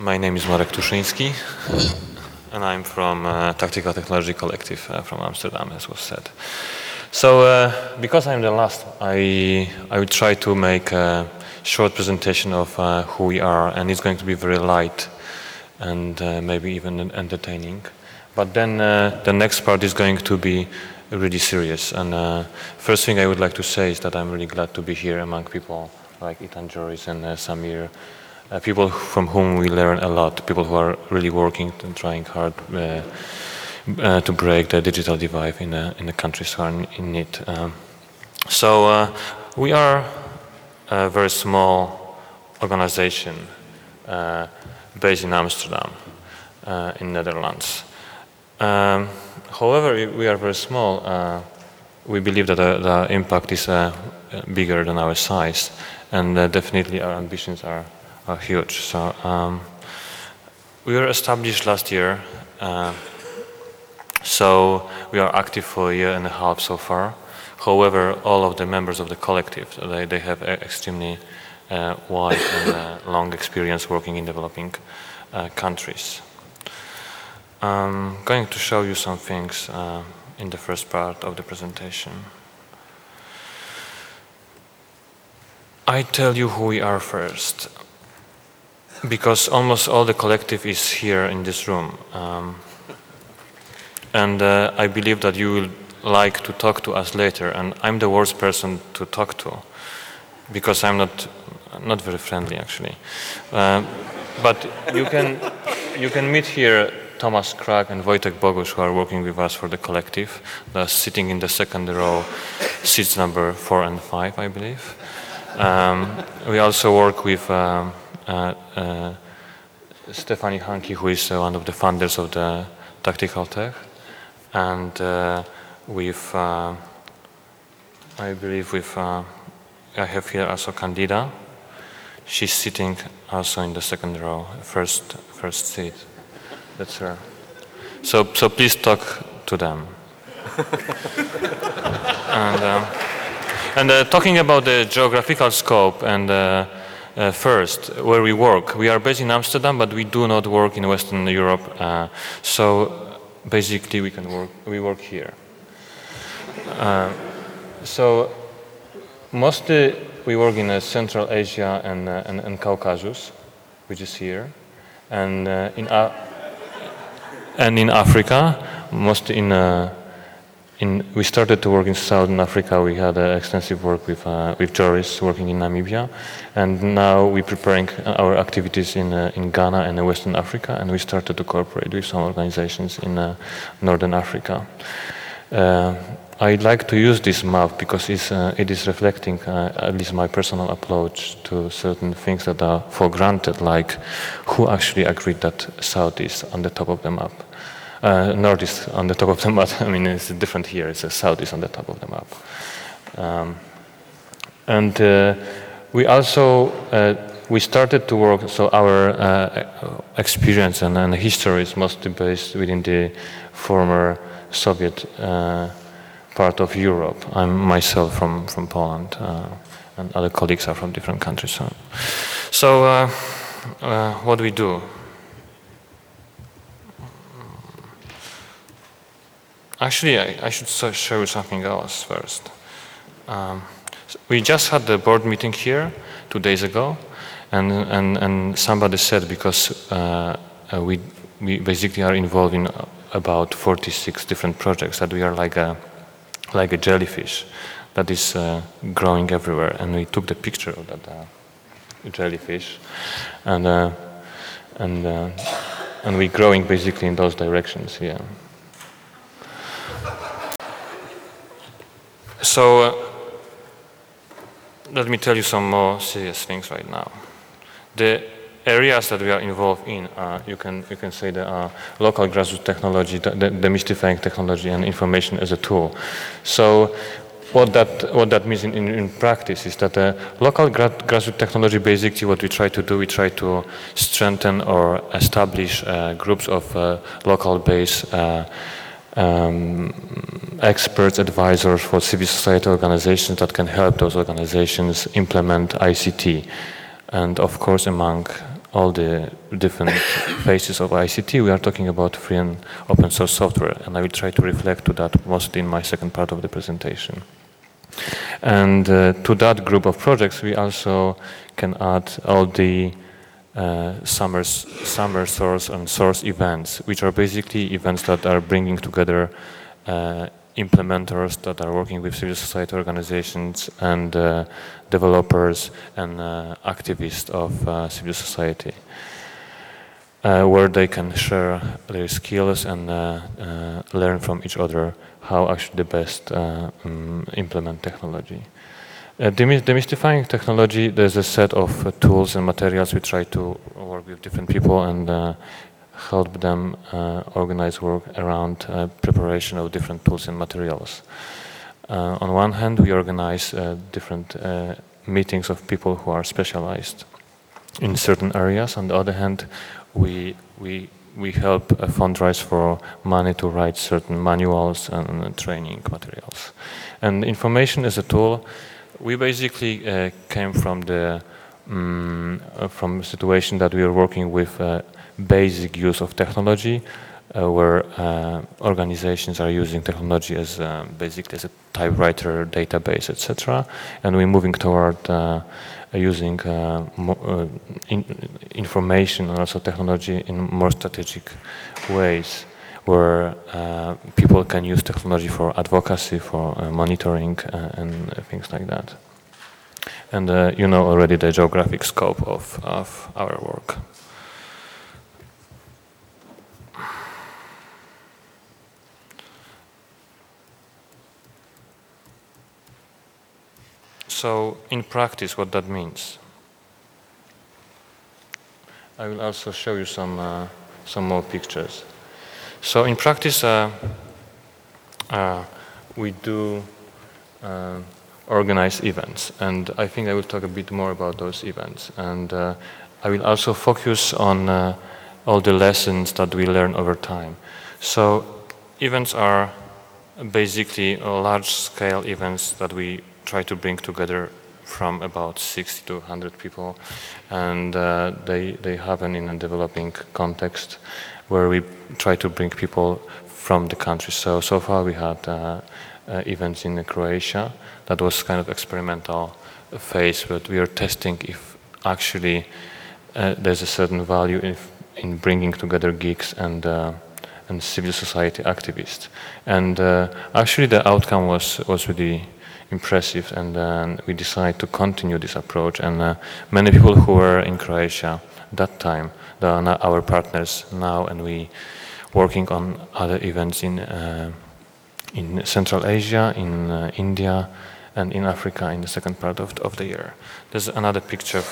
My name is Marek Tuszyński, and I'm from Tactical Technology Collective from Amsterdam, as was said. So, because I'm the last, I will try to make a short presentation of who we are, and it's going to be very light and maybe even entertaining. But then the next part is going to be really serious. And first thing I would like to say is that I'm really glad to be here among people like Ethan Joris and Samir, people from whom we learn a lot, people who are really working and trying hard to break the digital divide in the countries who are in need. So we are a very small organization based in Amsterdam, in Netherlands. However, we are very small. We believe that the impact is bigger than our size, and definitely our ambitions are huge. So we were established last year, so we are active for a year and a half so far. However, all of the members of the collective, they have extremely wide and long experience working in developing countries. I'm going to show you some things in the first part of the presentation. I tell you who we are first, because almost all the collective is here in this room. And I believe that you will like to talk to us later, and I'm the worst person to talk to, because I'm not very friendly actually. But you can meet here Thomas Krak and Wojtek Bogusz, who are working with us for the collective. They're sitting in the second row, seats number 4 and 5, I believe. We also work with Stefanie Hanke, who is one of the founders of the Tactical Tech, and with, I believe, with I have here also Candida. She's sitting also in the second row, first seat. That's her. So please talk to them. And talking about the geographical scope and first, where we work. We are based in Amsterdam, but we do not work in Western Europe. So basically, we work here. So mostly we work in Central Asia and Caucasus, which is here, and in Africa, mostly we started to work in Southern Africa. We had extensive work with Joris working in Namibia, and now we're preparing our activities in Ghana and Western Africa, and we started to cooperate with some organizations in Northern Africa. I'd like to use this map because it is reflecting at least my personal approach to certain things that are for granted, like who actually agreed that South is on the top of the map. North is on the top of the map. I mean, it's different here. It's South is on the top of the map. And we also, we started to work, so our experience and history is mostly based within the former Soviet part of Europe. I'm myself from Poland, and other colleagues are from different countries. So what do we do? Actually, I should show you something else first. We just had the board meeting here 2 days ago, and somebody said, because we basically are involved in about 46 different projects, that we are like a jellyfish that is growing everywhere, and we took the picture of that jellyfish, and we're growing basically in those directions here. So let me tell you some more serious things right now. The areas that we are involved in, you can say the local grassroots technology, demystifying technology, and information as a tool. So what that means in practice is that local grassroots technology, basically what we try to do, we try to strengthen or establish groups of local-based experts, advisors for civil society organizations that can help those organizations implement ICT. And of course, among all the different phases of ICT, we are talking about free and open source software, and I will try to reflect to that mostly in my second part of the presentation. And to that group of projects, we also can add all the summer source and source events, which are basically events that are bringing together implementers that are working with civil society organizations and developers and activists of civil society, where they can share their skills and learn from each other how actually the best implement technology. Demystifying technology, there's a set of tools and materials. We try to work with different people and help them organize work around preparation of different tools and materials. On one hand, we organize different meetings of people who are specialized in certain areas. On the other hand, we help fundraise for money to write certain manuals and training materials. And information is a tool. We basically came from the situation that we are working with basic use of technology, where organizations are using technology as basically as a typewriter, database, etc. And we're moving toward using information and also technology in more strategic ways, where people can use technology for advocacy, for monitoring, and things like that. And you know already the geographic scope of our work. So, in practice, what that means. I will also show you some more pictures. So, in practice, we do organize events, and I think I will talk a bit more about those events. And I will also focus on all the lessons that we learn over time. So, events are basically large-scale events that we try to bring together from about 60 to 100 people, and they happen in a developing context where we try to bring people from the country. So far we had events in Croatia. That was kind of experimental phase, but we are testing if actually there's a certain value in bringing together geeks and civil society activists. And actually the outcome was really impressive, and we decided to continue this approach. And many people who were in Croatia at that time, they are now our partners now, and we working on other events in Central Asia, in India, and in Africa in the second part of the year. There's another picture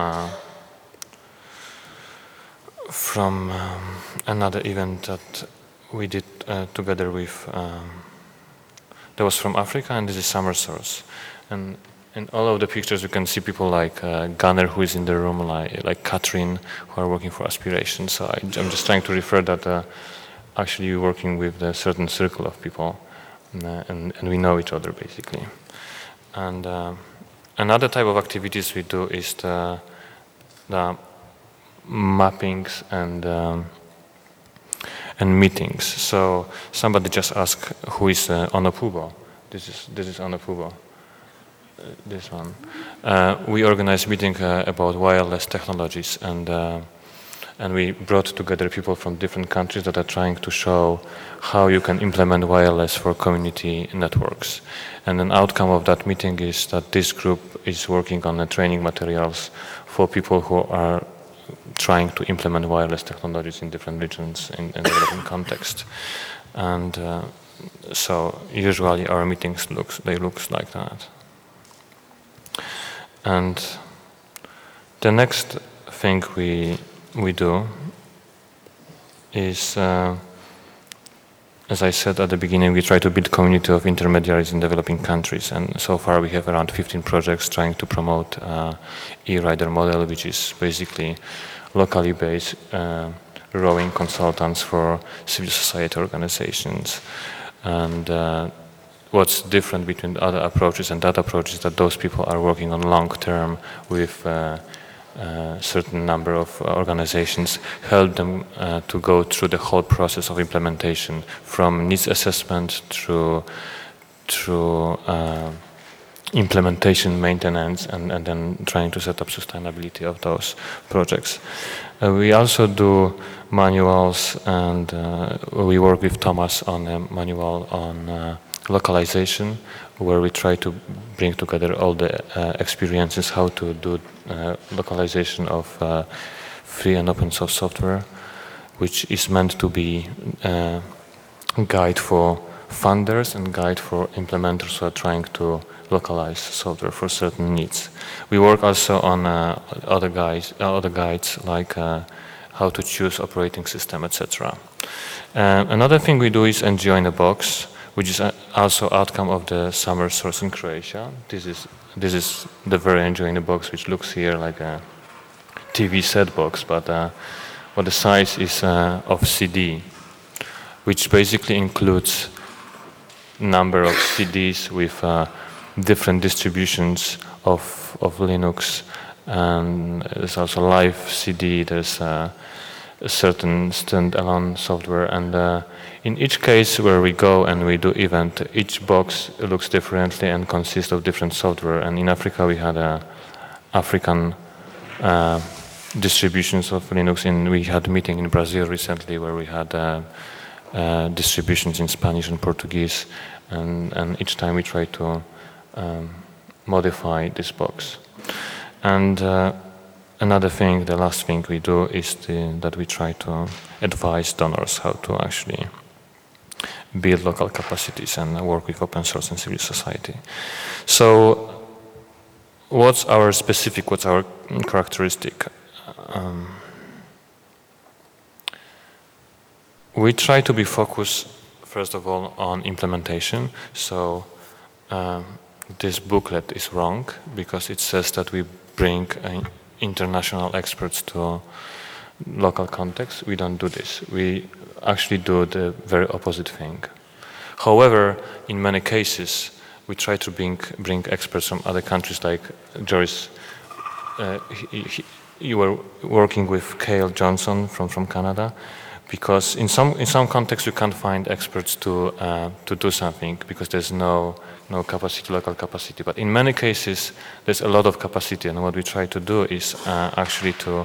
from another event that we did together with. That was from Africa, and this is Summer Source. And in all of the pictures, you can see people like Gunnar, who is in the room, like Katrin, who are working for Aspiration. So I'm just trying to refer that actually you're working with a certain circle of people, and we know each other basically. And another type of activities we do is the mappings and meetings. So somebody just asked, who is Onopubo? This is Onopubo. This one. We organized a meeting about wireless technologies, and we brought together people from different countries that are trying to show how you can implement wireless for community networks. And an outcome of that meeting is that this group is working on the training materials for people who are trying to implement wireless technologies in different regions in developing context. And so usually our meetings looks like that. And the next thing we do is, as I said at the beginning, we try to build community of intermediaries in developing countries, and so far we have around 15 projects trying to promote e-rider model, which is basically locally based rowing consultants for civil society organizations. And what's different between other approaches and that approach is that those people are working on long term with certain number of organizations, help them to go through the whole process of implementation, from needs assessment through implementation, maintenance, and then trying to set up sustainability of those projects. We also do manuals, and we work with Thomas on a manual on localization, where we try to bring together all the experiences how to do localization of free and open source software, which is meant to be a guide for funders and guide for implementers who are trying to localize software for certain needs. We work also on other guides like how to choose operating system, etc. Another thing we do is NGO in a Box, which is also outcome of the summer source in Croatia. This is the very NGO in a Box, which looks here like a TV set box, but the size is of CD, which basically includes number of CDs with different distributions of Linux, and there's also live CD, there's a certain standalone software, and in each case where we go and we do event, each box looks differently and consists of different software. And in Africa we had African distributions of Linux, and we had a meeting in Brazil recently where we had distributions in Spanish and Portuguese, and each time we try to modify this box. And another thing, the last thing we do is that we try to advise donors how to actually build local capacities and work with open source and civil society. So what's our characteristic? We try to be focused, first of all, on implementation. So this booklet is wrong because it says that we bring international experts to local context. We don't do this. We actually do the very opposite thing. However, in many cases, we try to bring experts from other countries, like Joris. You were working with Cale Johnson from Canada, because in some contexts you can't find experts to do something because there's no capacity, local capacity. But in many cases there's a lot of capacity, and what we try to do is actually to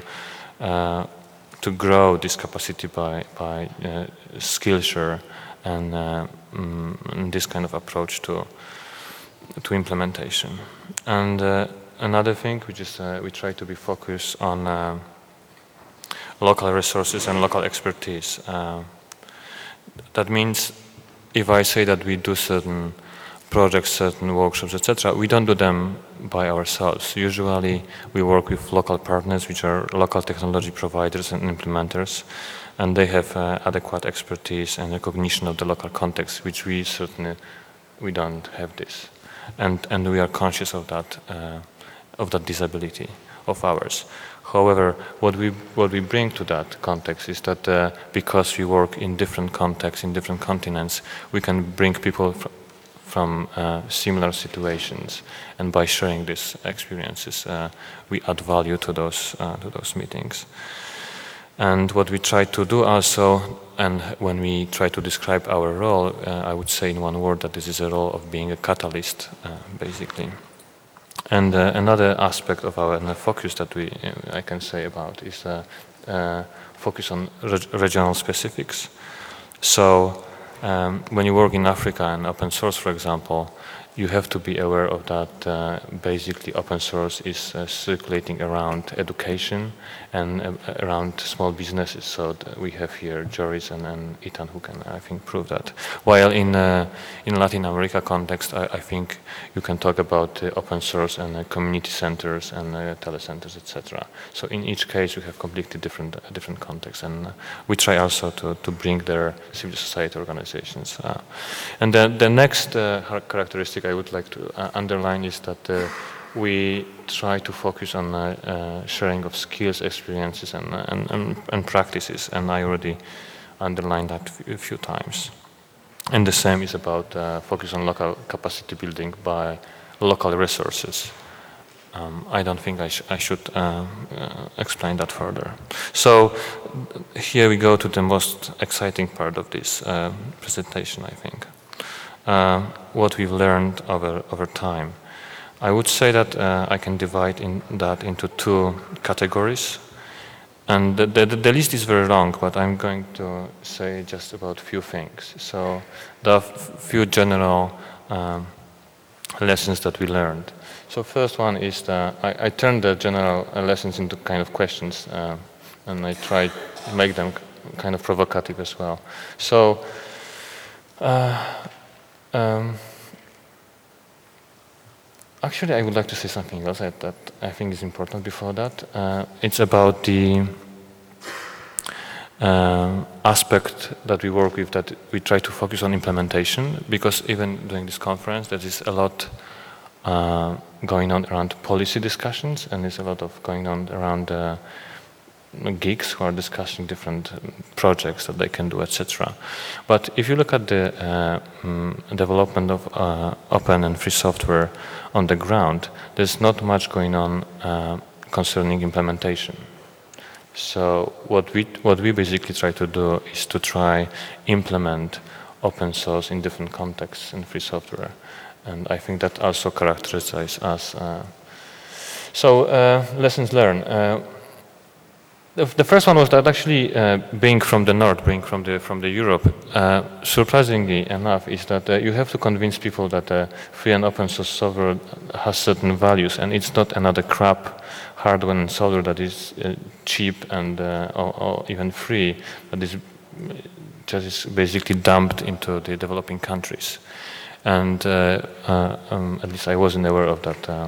grow this capacity by Skillshare and this kind of approach to implementation. And another thing, which is we try to be focused on local resources and local expertise. That means if I say that we do certain projects, certain workshops, etc., we don't do them by ourselves. Usually we work with local partners, which are local technology providers and implementers, and they have adequate expertise and recognition of the local context, which we don't have this. And we are conscious of that disability of ours. However, what we bring to that context is that because we work in different contexts, in different continents, we can bring people from similar situations, and by sharing these experiences, we add value to those meetings. And what we try to do also, and when we try to describe our role, I would say in one word that this is a role of being a catalyst, basically. And another aspect of our focus that I can say about is focus on regional specifics. So when you work in Africa and open source, for example, you have to be aware of that basically open source is circulating around education and around small businesses. So we have here Joris and Ethan who can, I think, prove that. While in Latin America context, I think you can talk about open source and community centers and telecenters, etc. So in each case, you have completely different contexts, and we try also to bring their civil society organizations. And the next characteristic I would like to underline is that we try to focus on sharing of skills, experiences, and practices, and I already underlined that a few times. And the same is about focus on local capacity building by local resources. I don't think I should explain that further. So here we go to the most exciting part of this presentation, I think. What we've learned over time. I would say that I can divide that into two categories. And the list is very long, but I'm going to say just about a few things. So there are few general lessons that we learned. So first one is I turned the general lessons into kind of questions, and I tried to make them kind of provocative as well. So actually, I would like to say something else that I think is important before that. It's about the aspect that we work with, that we try to focus on implementation, because even during this conference, there is a lot going on around policy discussions, and there's a lot of going on around geeks who are discussing different projects that they can do, etc. But if you look at the development of open and free software on the ground, there's not much going on concerning implementation. So what we basically try to do is to try implement open source in different contexts in free software, and I think that also characterizes us. So lessons learned. The first one was that actually being from the north, being from the Europe, surprisingly enough, is that you have to convince people that free and open source software has certain values, and it's not another crap hardware and software that is cheap and or even free, that is just basically dumped into the developing countries. And at least I wasn't aware of that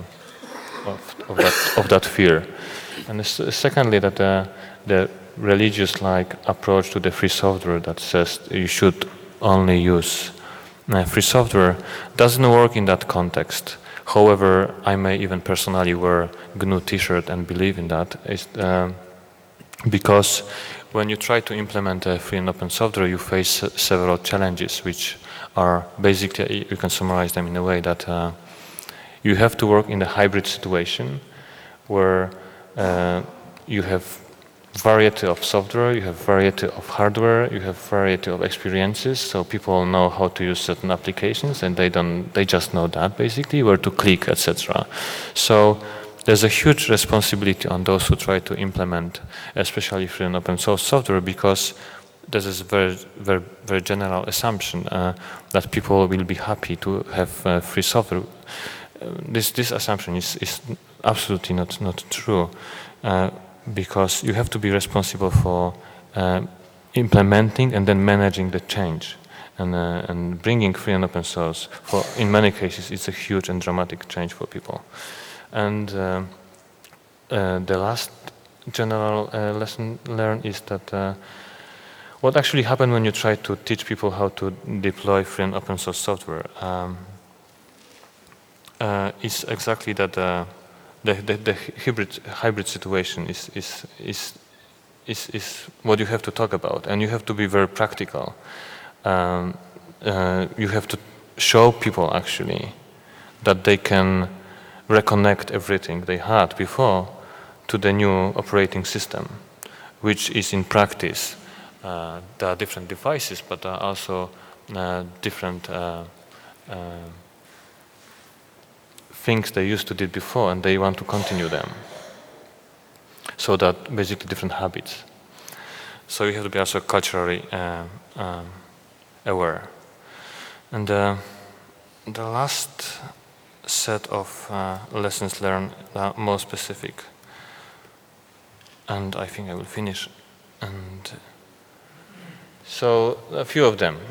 of that fear. And secondly, that the religious-like approach to the free software that says you should only use free software doesn't work in that context. However, I may even personally wear GNU T-shirt and believe in that, because when you try to implement a free and open software, you face several challenges, which are basically, you can summarize them in a way that you have to work in a hybrid situation where you have variety of software, you have variety of hardware, you have variety of experiences, so people know how to use certain applications, and they just know that basically, where to click, etc. So there's a huge responsibility on those who try to implement, especially free and open source software, because this is very, very, very general assumption that people will be happy to have free software. This assumption is absolutely not true, because you have to be responsible for implementing and then managing the change, and bringing free and open source. In many cases, it's a huge and dramatic change for people. And the last general lesson learned is that what actually happened when you try to teach people how to deploy free and open source software is exactly that the hybrid situation is what you have to talk about, and you have to be very practical. You have to show people actually that they can reconnect everything they had before to the new operating system, which is in practice. There are different devices, but there are also different things they used to do before, and they want to continue them. So that basically different habits. So you have to be also culturally aware. And the last set of lessons learned are more specific. And I think I will finish. And so a few of them.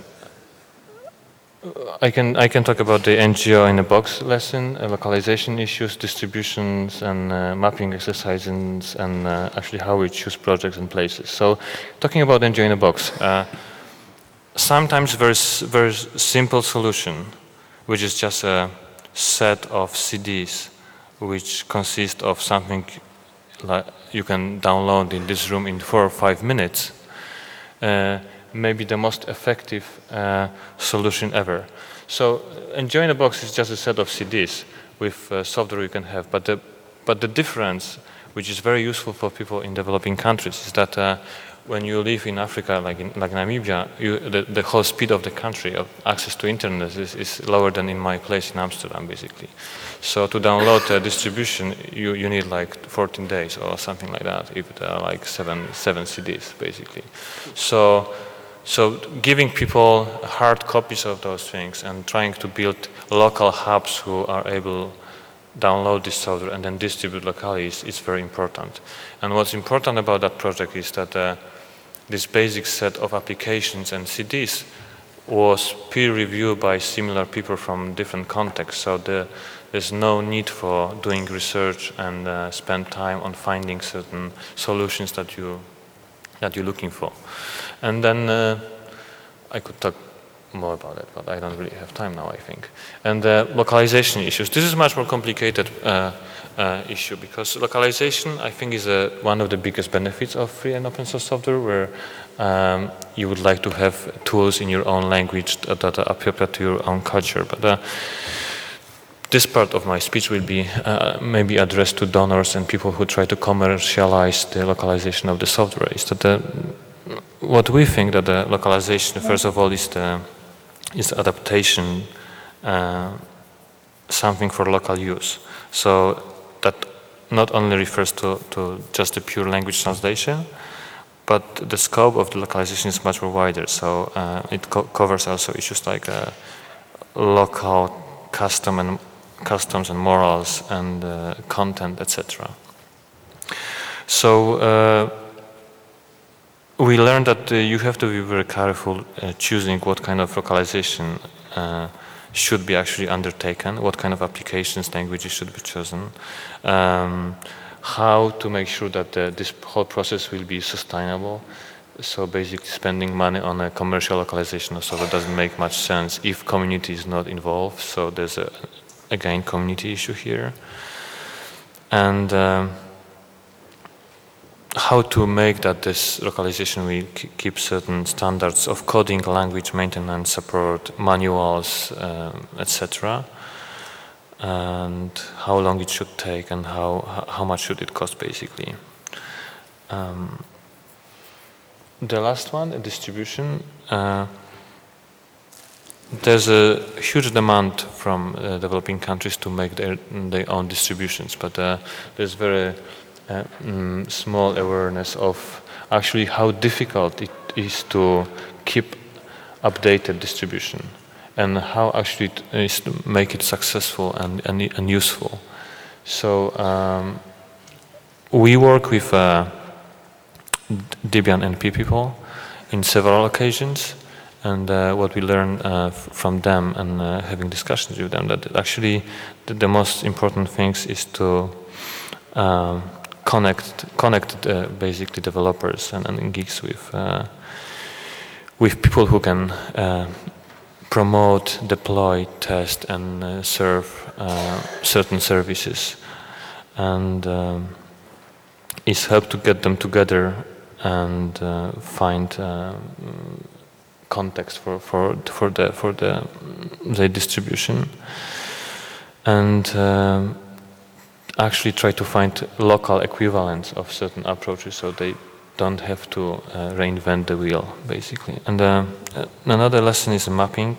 I can talk about the NGO in a box lesson, localization issues, distributions, and mapping exercises, and actually how we choose projects and places. So, talking about NGO in a box, sometimes very simple solution, which is just a set of CDs, which consist of something like you can download in this room in 4 or 5 minutes. Maybe the most effective solution ever. So NGO in a box is just a set of CDs with software you can have, but the But the difference, which is very useful for people in developing countries, is that when you live in Africa, like Namibia, the whole speed of the country of access to internet is lower than in my place in Amsterdam, basically. So to download a distribution, you need like 14 days or something like that, if there are like seven CDs, basically. So giving people hard copies of those things and trying to build local hubs who are able download this software and then distribute locally is very important. And what's important about that project is that this basic set of applications and CDs was peer-reviewed by similar people from different contexts. So there's no need for doing research and spend time on finding certain solutions that you're looking for. And then I could talk more about it, but I don't really have time now, I think. And the localization issues. This is a much more complicated issue, because localization, I think, is one of the biggest benefits of free and open source software, where you would like to have tools in your own language that are appropriate to your own culture. But this part of my speech will be maybe addressed to donors and people who try to commercialize the localization of the software. Is that what we think that the localization, first of all, is adaptation, something for local use. So that not only refers to just the pure language translation, but the scope of the localization is much more wider. So it covers also issues like local customs and morals and content, etc. So we learned that you have to be very careful choosing what kind of localization should be actually undertaken, what kind of applications, languages should be chosen, how to make sure that this whole process will be sustainable. So basically spending money on a commercial localization of software doesn't make much sense if community is not involved. So there's again community issue here. And how to make that this localization will keep certain standards of coding, language maintenance, support, manuals, etc. And how long it should take and how much should it cost, basically. The last one, distribution. There's a huge demand from developing countries to make their own distributions, but there's very small awareness of actually how difficult it is to keep updated distribution and how actually it is to make it successful and useful. So we work with Debian NP people in several occasions, and what we learn from them and having discussions with them, that actually the most important things is to connect basically developers and geeks with people who can promote, deploy, test, and serve certain services, and is help to get them together and find context for the distribution, and actually try to find local equivalents of certain approaches, so they don't have to reinvent the wheel, basically. And another lesson is mapping.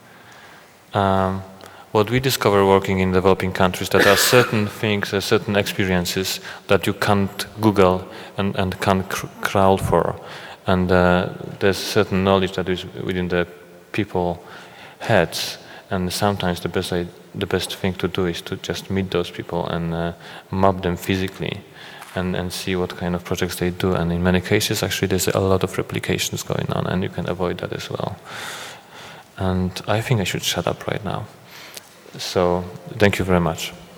What we discover working in developing countries, that there are certain things, certain experiences that you can't Google and can't crawl for. And there's certain knowledge that is within the people heads. And sometimes the best thing to do is to just meet those people and map them physically and see what kind of projects they do. And in many cases, actually, there's a lot of replications going on, and you can avoid that as well. And I think I should shut up right now. So thank you very much.